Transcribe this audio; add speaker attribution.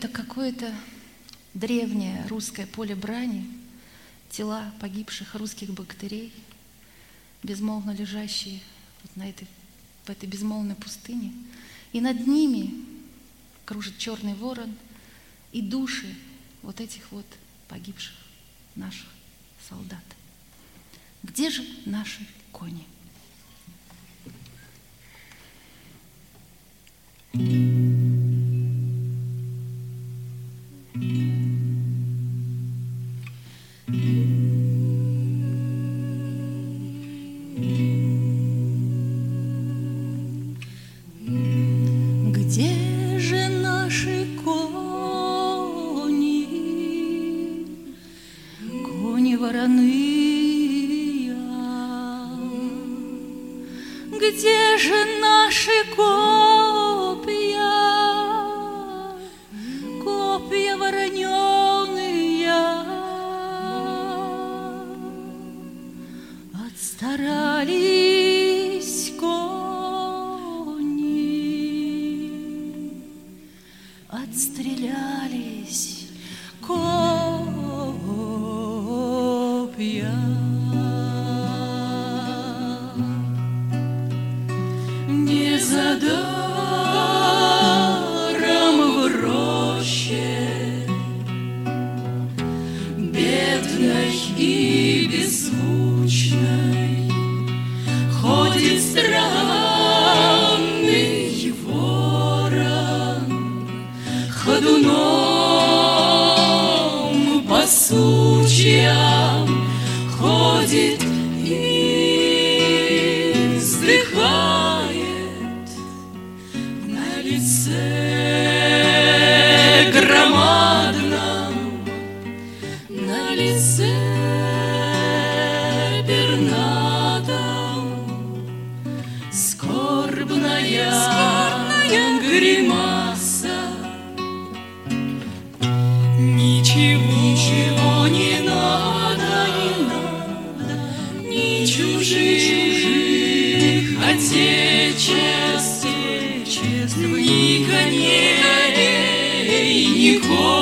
Speaker 1: это какое-то древнее русское поле брани, тела погибших русских богатырей, безмолвно лежащие вот в этой безмолвной пустыне. И над ними кружит черный ворон и души вот этих вот погибших наших солдат. Где же наши кони?
Speaker 2: Где же наши кони, кони вороные? Где же наши копья, копья вороненые? Отстарались кони, отстрелялись копья. Не за даром в роще бедной и беззвучной ходит странный ворон, ходуном по сучьям ходит и вздыхает. На лице громадном, на лице пернатом скорбная гримаса. Ничего не надо, ни чужих отечеств, ни коней, ни коней.